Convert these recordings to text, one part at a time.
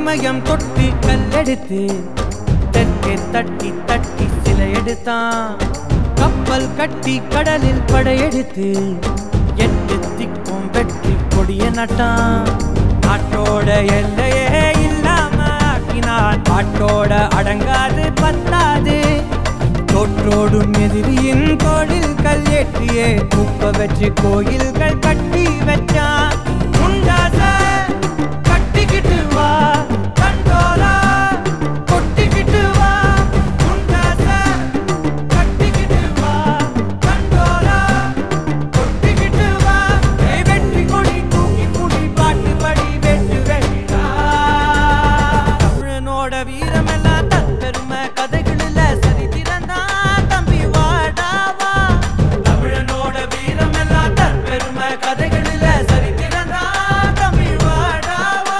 இமயம் தொட்டி கல்லெடுத்து தெற்கே தட்டி தட்டி சிலை எடுத்தான். கப்பல் கட்டி கடலில் படையெடுத்து 8 திக்கும் வெற்றி கொடிய நட்டான். நாட்டோட எல்லையே இல்லாம ஆக்கினான். பாட்டோட அடங்காது பத்தாது. தோற்றோடும் எதிரியின் தோளில் கல் ஏற்றியே தூக்க வச்சு கோயில்கள் கட்டி வச்சான். முண்டாச கட்டிக்கிட்டு வா கண்டோலா கொட்டிக்கிட்டு வா. முண்டாச கட்டிக்கிட்டு வா கண்டோலா கொட்டிக்கிட்டு வா. வெற்றி கொடி தூக்கி குடி பாட்டு படி வெட்டு வெடிடா. தமிழனோட வீரமெல்லாம் தற்பெருமை கதைகளில் சரித்திரந்தான் தம்பி வாடாவா. தமிழனோட வீரமெல்லாம் தற்பெருமை கதைகளில் சரித்திரந்தான் தம்பி வாடாவா.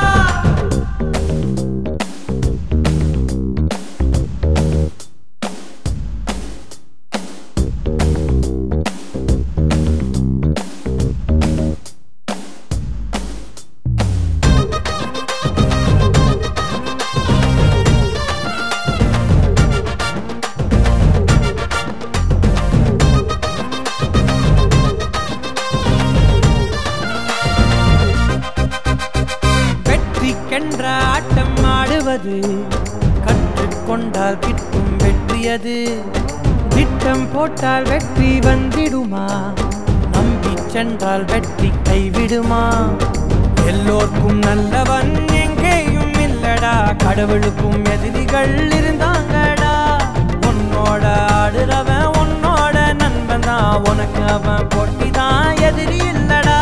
வெற்றிக்கென்ற ஆட்டம் ஆடுவது கற்றுக்கொண்டால் கிட்டும் வெற்றியது. திட்டம் போட்டால் வெற்றி வந்திடுமா? நம்பி சென்றால் வெற்றி கைவிடுமா? எல்லோருக்கும் நல்லவன் எங்கேயும் இல்லடா. கடவுளுக்கும் எதிரிகள் இருந்தாங்கடா. உன்னோட ஆடுறவன் உன்னோட நண்பன் தான். உனக்கு அவன் போட்டி தான் எதிரி இல்லடா.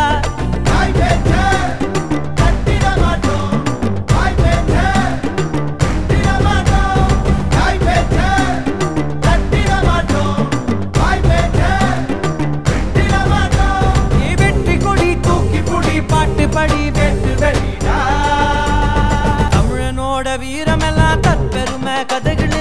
படி வெட்டு வெடிடா. தமிழனோட வீரமெல்லாம் தற்பெருமை கதைகள்